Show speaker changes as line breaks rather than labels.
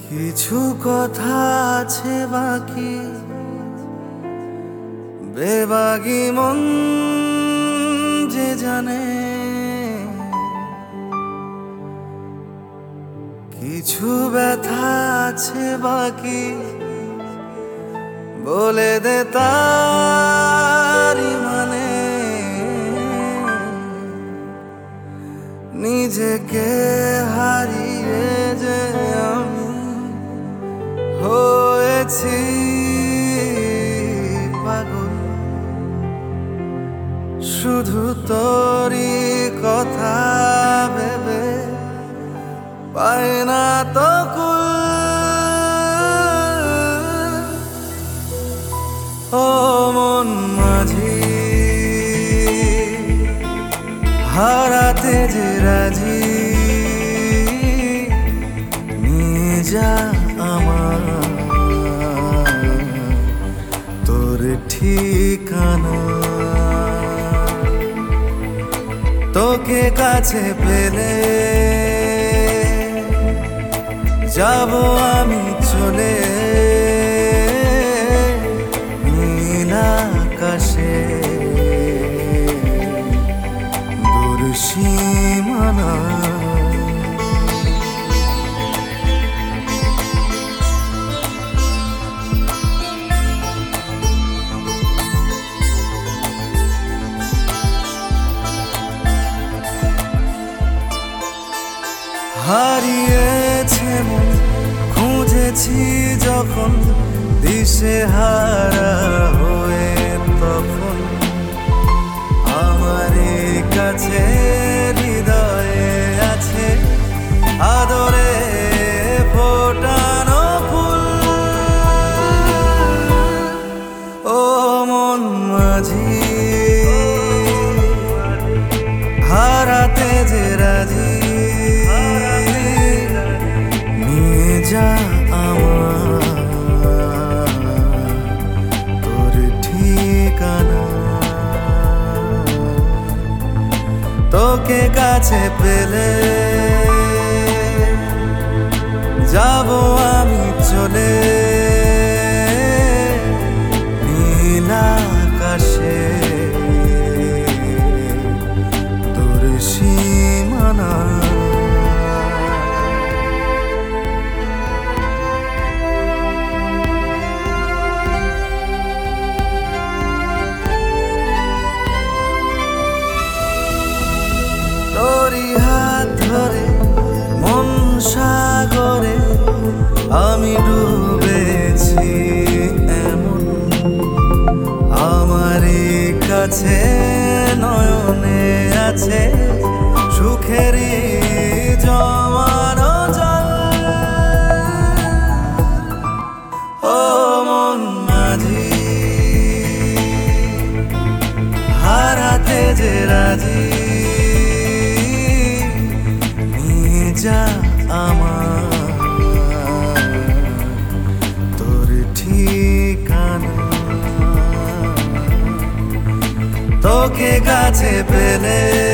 কিছু কথা আছে বাকি, বেবাগি মন যে জানে। কিছু ব্যথা আছে বাকি, বলে দে তারি মানে। নিজেকে হারিয়ে যে আমি হয়েছি পাগল, শুধু তোরই কথা ভেবে পাই না তো কুল। ও মন মাঝি, হারাতে যে রাজি, নিয়ে যা আমার তোর ঠিকানা। তোকে কাছে পেলে যাব আমি চলে নীল আকাশে দূর সীমানা। হারিয়েছে মন, খুঁজেছি যখন দিশেহারা হয়ে, তখন আমার কাছে হৃদয়ে আছে আদরে ফোটানো ফুল। ও মন মাঝি, হারাতে যে রাজি, নিয়ে যা আমার তোর ঠিকানা। তোকে কাছে পেলে যাব আমি চলে নীল আকাশে দূর সীমানা। তোরই হাত ধরে মন সাগরে আমি ডুবেছি এমন, আমারই কাছে নয়নে আছে সুখেরই জমানো জল। ও মন মাঝি, হারাতে যে রাজি, যা আমার তোর ঠিকানা। তোকে কাছে পেলে